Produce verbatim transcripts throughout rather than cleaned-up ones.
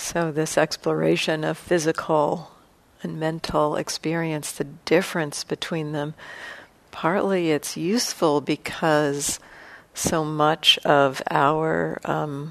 So this exploration of physical and mental experience, the difference between them, partly it's useful because so much of our um,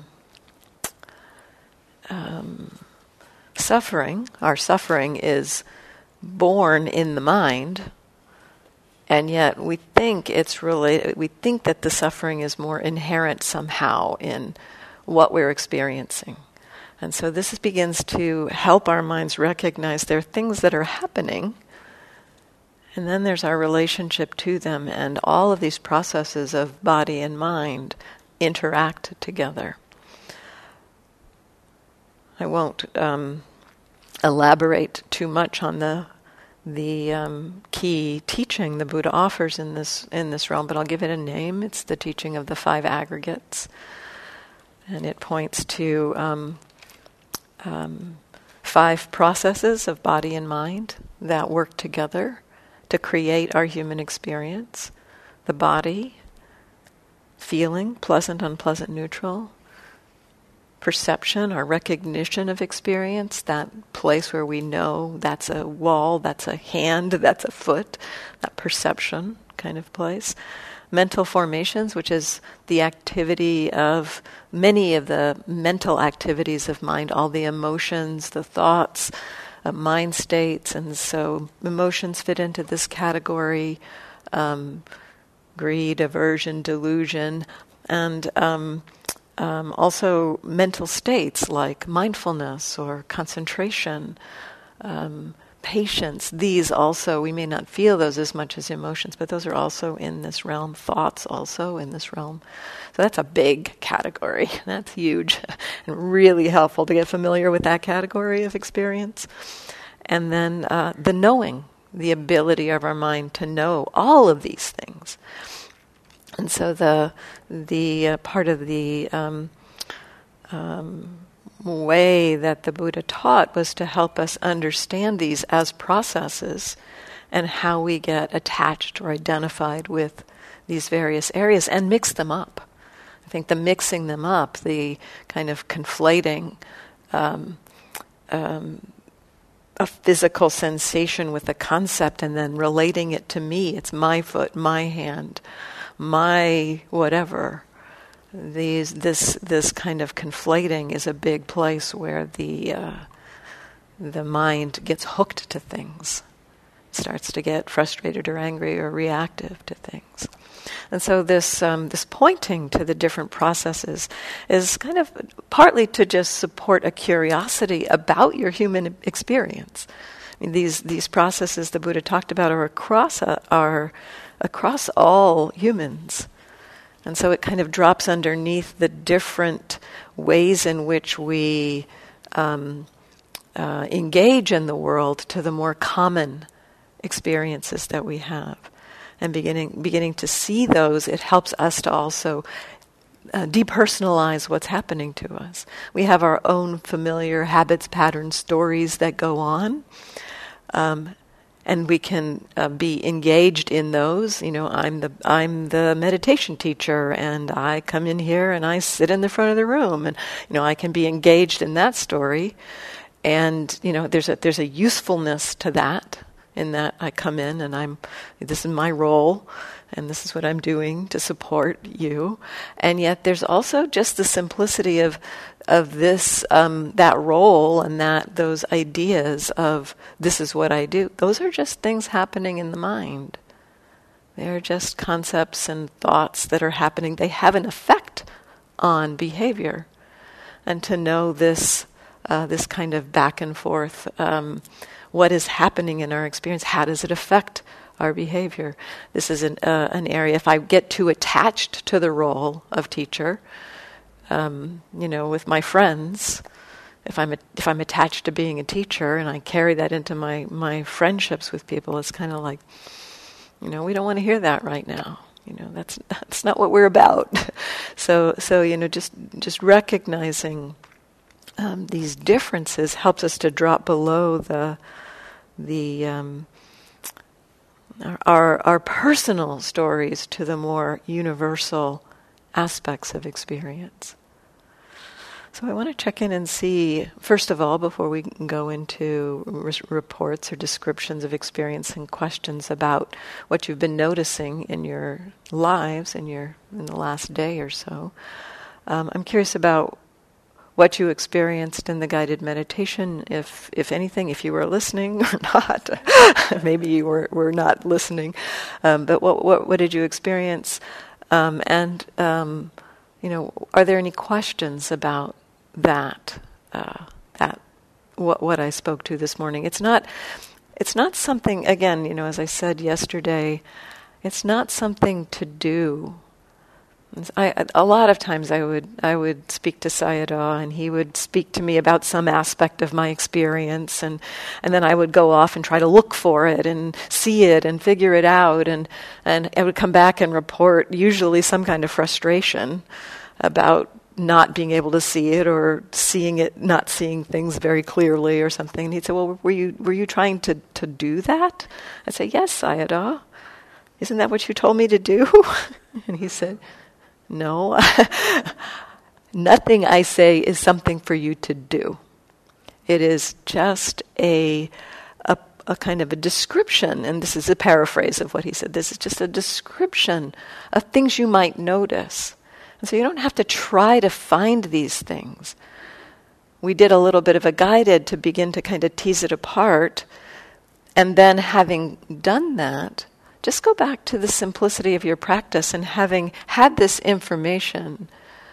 um, suffering, our suffering is born in the mind, and yet we think it's related, we think that the suffering is more inherent somehow in what we're experiencing. And so this is, begins to help our minds recognize there are things that are happening, and then there's our relationship to them, and all of these processes of body and mind interact together. I won't um, elaborate too much on the the um, key teaching the Buddha offers in this in this realm, but I'll give it a name. It's the teaching of the five aggregates, and it points to um, um, five processes of body and mind that work together to create our human experience. The body, feeling, pleasant, unpleasant, neutral. Perception, our recognition of experience, that place where we know that's a wall, that's a hand, that's a foot, that perception kind of place. Mental formations, which is the activity of many of the mental activities of mind, all the emotions, the thoughts, uh, mind states, and so emotions fit into this category, um, greed, aversion, delusion, and um, um, also mental states like mindfulness or concentration, um, patience. These also, we may not feel those as much as emotions, but those are also in this realm. Thoughts also in this realm. So that's a big category. That's huge and really helpful to get familiar with that category of experience. And then uh, the knowing, the ability of our mind to know all of these things. And so the the uh, part of the um, um, way that the Buddha taught was to help us understand these as processes and how we get attached or identified with these various areas and mix them up. I think the mixing them up, the kind of conflating um, um, a physical sensation with a concept and then relating it to me. It's my foot, my hand, my whatever. These this this kind of conflating is a big place where the uh, the mind gets hooked to things, starts to get frustrated or angry or reactive to things. And so this um, this pointing to the different processes is kind of partly to just support a curiosity about your human experience. I mean, these these processes the Buddha talked about are across uh, are across all humans. And so it kind of drops underneath the different ways in which we um, uh, engage in the world to the more common experiences that we have. And beginning beginning to see those, it helps us to also uh, depersonalize what's happening to us. We have our own familiar habits, patterns, stories that go on. Um, And we can uh, be engaged in those. You know, I'm the I'm the meditation teacher, and I come in here and I sit in the front of the room, and you know, I can be engaged in that story. And you know, there's a there's a usefulness to that. In that I come in and I'm this is my role, and this is what I'm doing to support you. And yet, there's also just the simplicity of of this um, that role and that those ideas of this is what I do. Those are just things happening in the mind. They're just concepts and thoughts that are happening. They have an effect on behavior, and to know this uh, this kind of back and forth. Um, what is happening in our experience? How does it affect our behavior? This is an uh, an area. If I get too attached to the role of teacher, um, you know, with my friends, if I'm a, if I'm attached to being a teacher and I carry that into my my friendships with people, it's kind of like, you know, we don't want to hear that right now. You know, that's that's not what we're about. so so you know, just just recognizing um, these differences helps us to drop below the the um, our our personal stories to the more universal aspects of experience. So I want to check in and see, first of all, before we go into r- reports or descriptions of experience and questions about what you've been noticing in your lives in your in the last day or so. Um, I'm curious about what you experienced in the guided meditation, if if anything, if you were listening or not. Maybe you were, were not listening. Um, but what, what what did you experience? Um, and, um, you know, are there any questions about that, uh, that what what I spoke to this morning? It's not it's not something, again, you know, as I said yesterday, it's not something to do. I, a lot of times I would I would speak to Sayadaw, and he would speak to me about some aspect of my experience, and, and then I would go off and try to look for it and see it and figure it out, and, and I would come back and report usually some kind of frustration about not being able to see it, or seeing it, not seeing things very clearly or something. And he'd say, well, were you were you trying to, to do that? I'd say, yes, Sayadaw. Isn't that what you told me to do? And he said, no, nothing I say is something for you to do. It is just a, a a kind of a description, and this is a paraphrase of what he said. This is just a description of things you might notice. And so you don't have to try to find these things. We did a little bit of a guided to begin to kind of tease it apart, and then having done that, just go back to the simplicity of your practice, and having had this information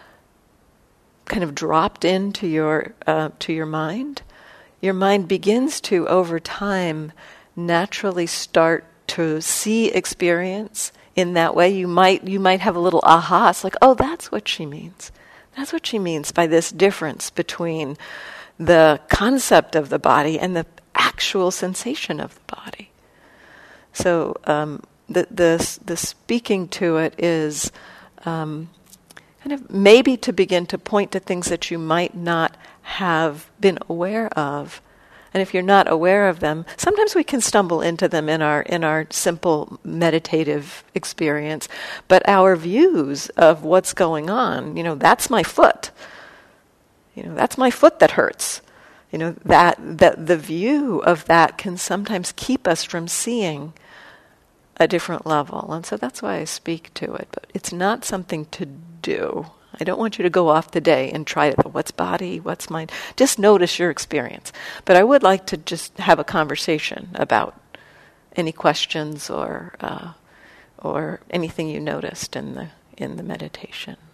kind of dropped into your uh, to your mind, your mind begins to, over time, naturally start to see experience in that way. You might you might have a little aha. It's like, oh, that's what she means. That's what she means by this difference between the concept of the body and the actual sensation of the body. So um, the, the the speaking to it is um, kind of maybe to begin to point to things that you might not have been aware of, and if you're not aware of them, sometimes we can stumble into them in our in our simple meditative experience. But our views of what's going on, you know, that's my foot. You know, that's my foot that hurts. You know, that that the view of that can sometimes keep us from seeing a different level. And so that's why I speak to it. But it's not something to do. I don't want you to go off the day and try to, what's body, what's mind. Just notice your experience. But I would like to just have a conversation about any questions or uh, or anything you noticed in the in the meditation.